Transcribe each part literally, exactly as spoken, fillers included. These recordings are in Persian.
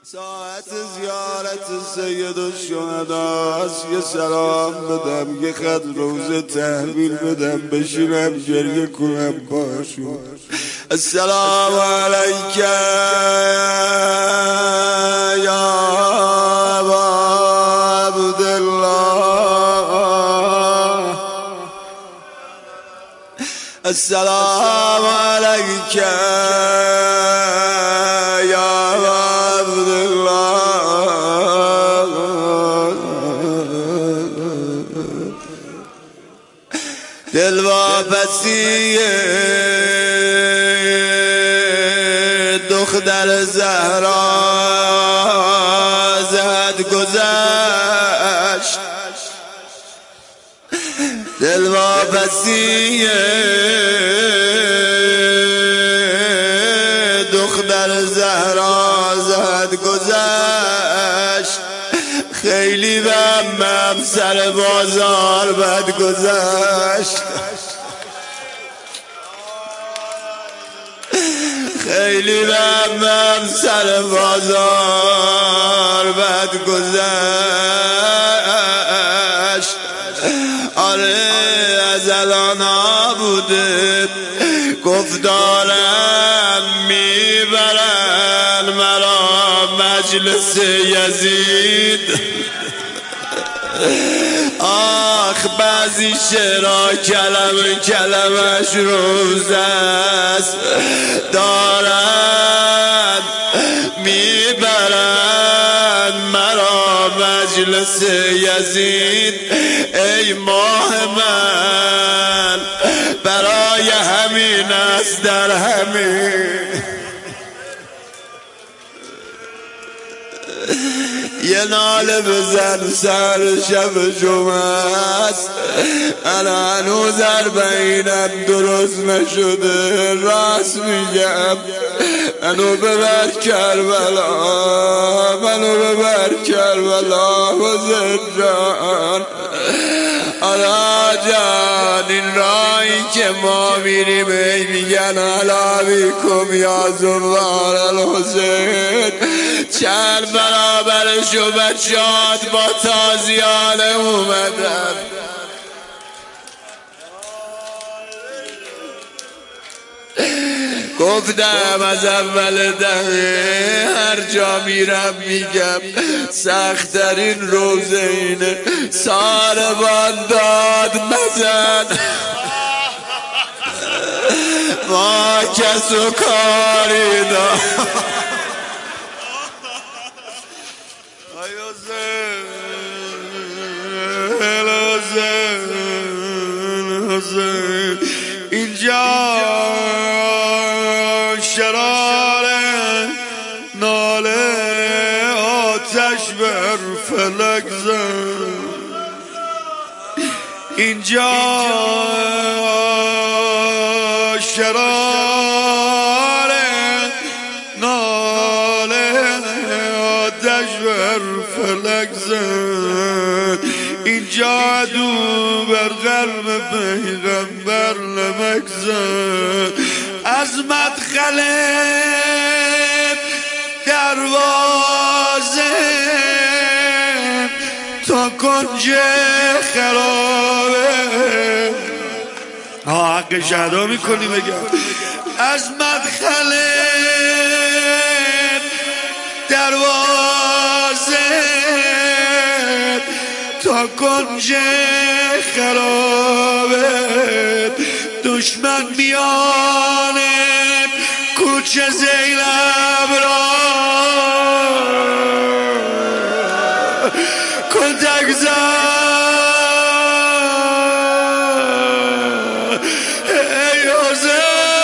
ساعت زیارت سید الشهداست. یه سلام بدم، یه خط روزه تحویل بدم، بشینم گریه کنم باشون. السلام علیک یا ابا عبدالله، السلام علیک یا دل واپسی دختر زهرا زد گذشت، دل واپسی دختر زهرا زد گذشت. خیلی بمم سر بازار بد گذشت، خیلی بمم سر بازار بد گذشت. آره از الان بوده گفت دارن میبرن مرا مجلس یزید. آخ بعضی شعرها کلمه کلمش روز است، دارن میبرن مرا مجلس یزید. ای ماه من برای همین است در همین یه ناله بزن سر شب جمعه است. انا هنوز اربعینم درست نشده، راست میگم. منو ببر کربلا، منو ببر کربلا حسین جان. آلا جان این راهی که ما میریم ای میگن علا بیکم یا زوار الحسین، چند برابرش و بچهات با تازیانه اومدن. گفتم از اول دهه هر جا میرم میگم سخت‌ترین روزه اینه، ساربان داد مزن ما کس و کاری داد. اینجا شرار ناله آتش بر فلک زد، اینجا شرار ناله آتش بر فلک زد، اینجا عدو بر قلب پیغمبر نمک زد. از مدخل دروازه تا کنج خرابه حق شهدا میکنی بگم. از مدخل دروازه تا کنج خرابه دشمن میانه کوچه زینب را کلتک زد. ای حسین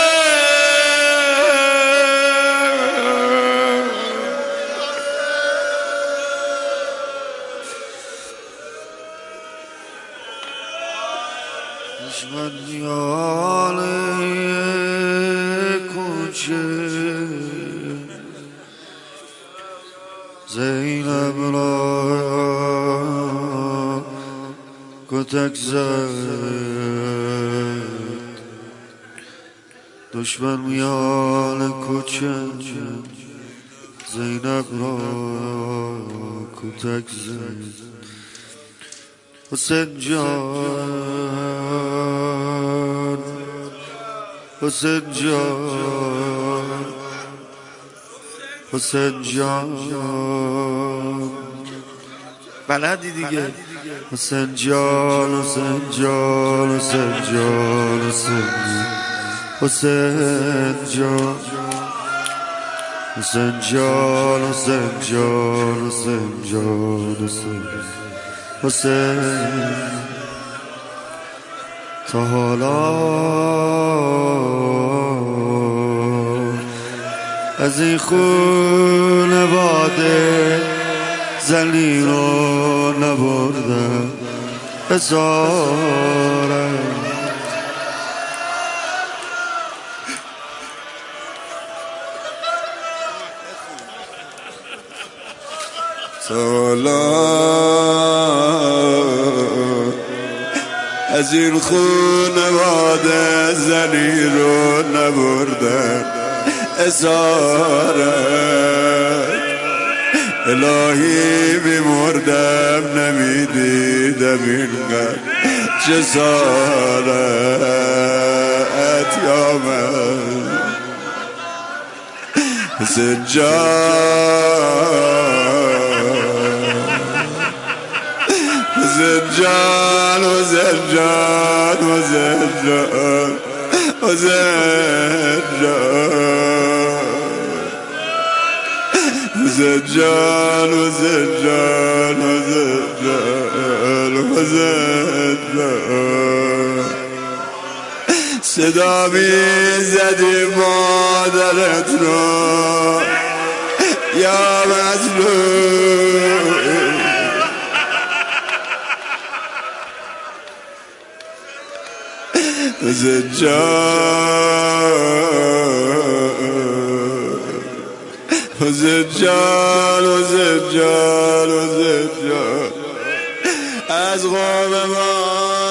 دشمن میانه کوچه زینب را کتک زد. دشمن میان کوچه زینب را کتک زد. حسین جان حسین جان حسین جان بلدی دیگه. حسین جان حسین جان حسین جان حسین جان حسین جان حسین جان حسین جان حسین حسین تا حالا از این خونواده زنی رو نبردم اسارم. سالا از این خونواده زنی رو نبردم اسارت. الهی بیمردم نمیدیدم اینقدر جسارت. یا من حسین جان حسین جان حسین جان حسین جان حسین جان حسین جان حسین جان حسین جان حسین جان. صدا میزدی مادرت رو یا مظلوم. حسین جان حسین جان حسین جان حسین جان از قوم ما